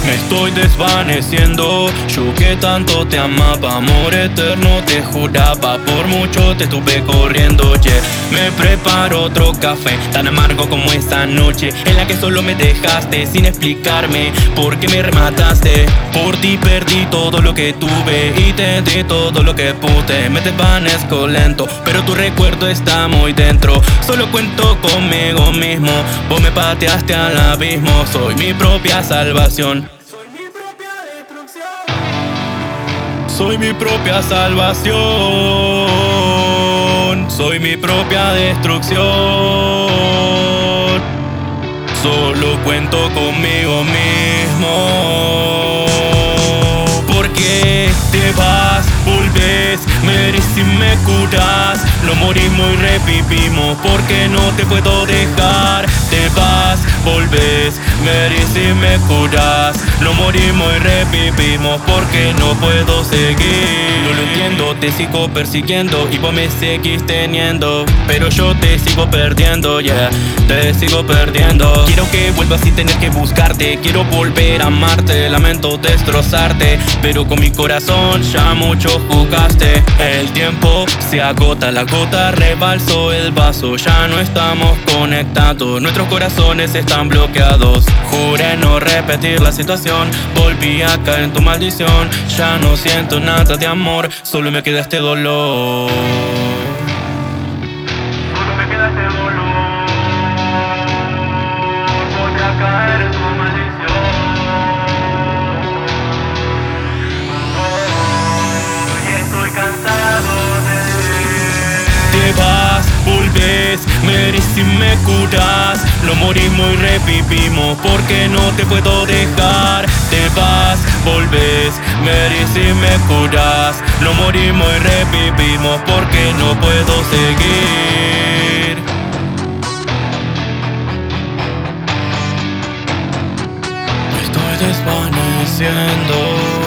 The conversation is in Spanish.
Me estoy desvaneciendo. Yo que tanto te amaba, amor eterno te juraba. Por mucho te estuve corriendo, yeah. Me preparo otro café, tan amargo como esta noche en la que solo me dejaste sin explicarme por qué me remataste. Por ti perdí todo lo que tuve y te di todo lo que pude. Me desvanezco lento, pero tu recuerdo está muy dentro. Solo cuento conmigo mismo. Vos me pateaste al abismo. Soy mi propia salvación. Soy mi propia salvación. Soy mi propia destrucción. Solo cuento conmigo mismo. Porque te vas, volves, mereces y me curas. Lo morimos y revivimos porque no te puedo dejar. Te vas, volves, mereces y me curas. Lo morimos y revivimos porque no puedo seguir. No lo entiendo, te sigo persiguiendo y vos me seguís teniendo, pero yo te sigo perdiendo, yeah. Te sigo perdiendo. Quiero que vuelvas sin tener que buscarte. Quiero volver a amarte, lamento destrozarte, pero con mi corazón ya mucho jugaste. El tiempo se agota, la gota rebalsó el vaso. Ya no estamos conectados, nuestros corazones están bloqueados. Juré no repetir la situación, volví a caer en tu maldición. Ya no siento nada de amor, solo me queda este dolor. Solo me queda este dolor. Volví a caer en tu maldición. Y estoy cansado de ti. Te vas, volves, mereces y me curas. Lo morimos y revivimos porque no te puedo dejar. Te vas, volves, mereces y me curas. Lo morimos y revivimos porque no puedo seguir. Me estoy desvaneciendo.